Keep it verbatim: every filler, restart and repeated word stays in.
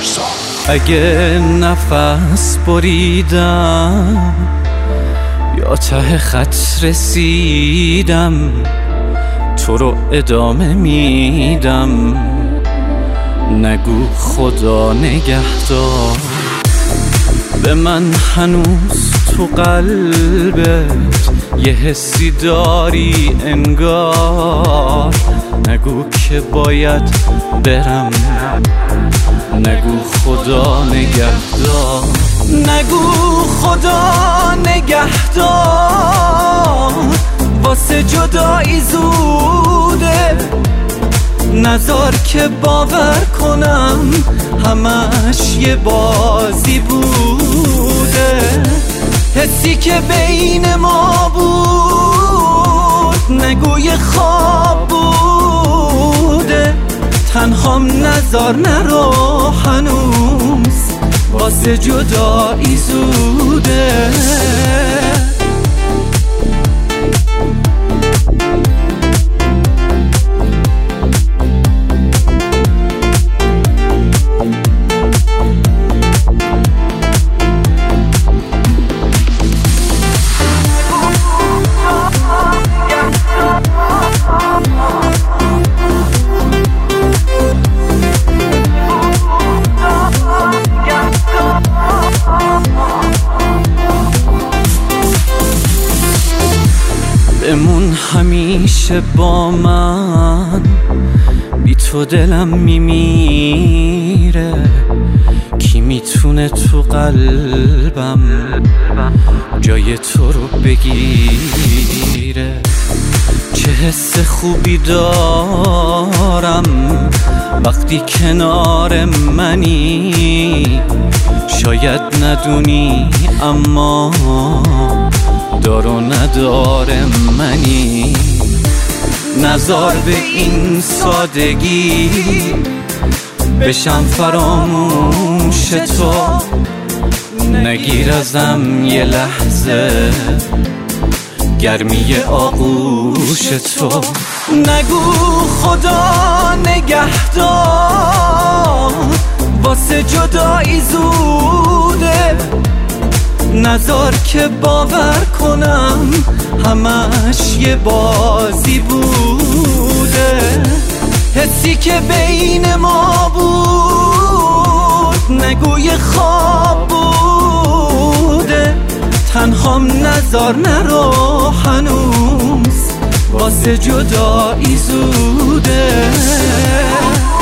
پارسا. اگه نفس بریدم یا ته خط رسیدم، تو رو ادامه میدم. نگو خدا نگهدار، به من هنوز تو قلبت یه حسی داری انگار. نگو که باید برم، نگو خدا نگهدار. نگو خدا نگهدار، واسه جدایی زوده. نذار که باور کنم همش یه بازی بوده. حسی که بین ما بود نگو یه خواب بوده. تنهام نذار نرو هنوز، واسه جدایی زوده. بمون همیشه با من، بی تو دلم میمیره. کی میتونه تو قلبم جای تو رو بگیره؟ چه حس خوبی دارم وقتی کنار منی. شاید ندونی اما دار و ندار منی. نذار به این سادگی بشم فراموش تو. نگیر ازم یه لحظه گرمی آغوش تو. نگو خدا نگهدار، واسه جدایی زوده. نذار که باور کنم همش یه بازی بوده. حسی که بین ما بود نگو یه خواب بوده. تنهام نذار نرو هنوز، واسه جدایی زوده.